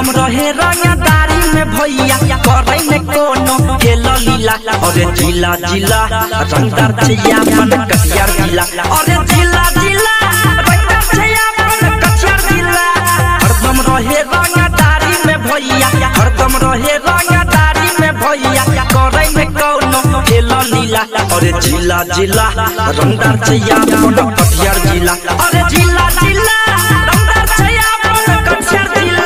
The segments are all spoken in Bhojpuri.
हरदम रहे रंगदारी में भैया करे में कोनो खेल लीला। अरे जिला जिला रंगदार छैया अपन कटियार जिला। अरे जिला जिला रंगदार छैया अपन कटियार जिला। हरदम रहे रंगदारी में भैया हरदम रहे रंगदारी में भैया करे में कोनो खेल लीला। अरे जिला जिला रंगदार छैया अपन कटियार जिला। अरे जिला जिला रंगदार छैया अपन कटियार जिला।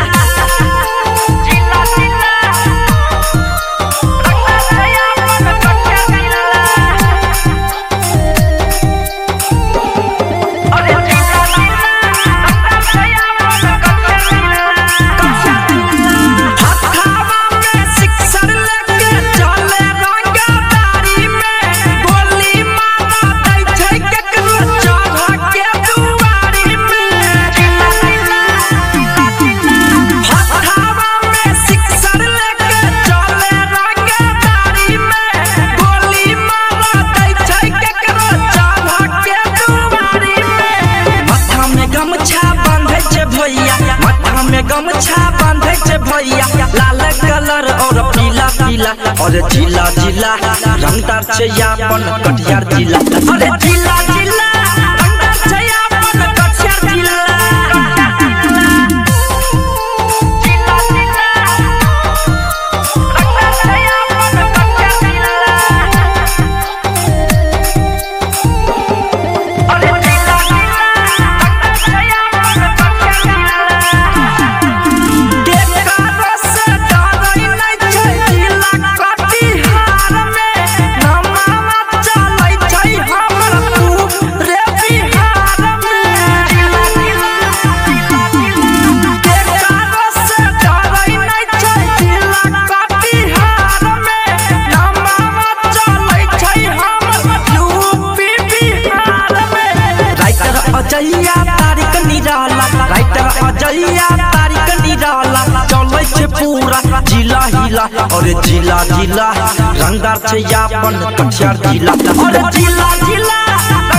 गमछा बांधे छे भैया लाल कलर और पीला पीला। अरे जिला जिला रंगदार छैया अपन कटियार जिला। अरे जिला जिला रंगदार छैया अपन कटियार जिला। अजैया तारीख निराला राइटर अजैया तारीख निराला चले छे पूरा जिला हिला। अरे जिला जिला रंगदार छैया अपन कटियार जिला। अरे जिला जिला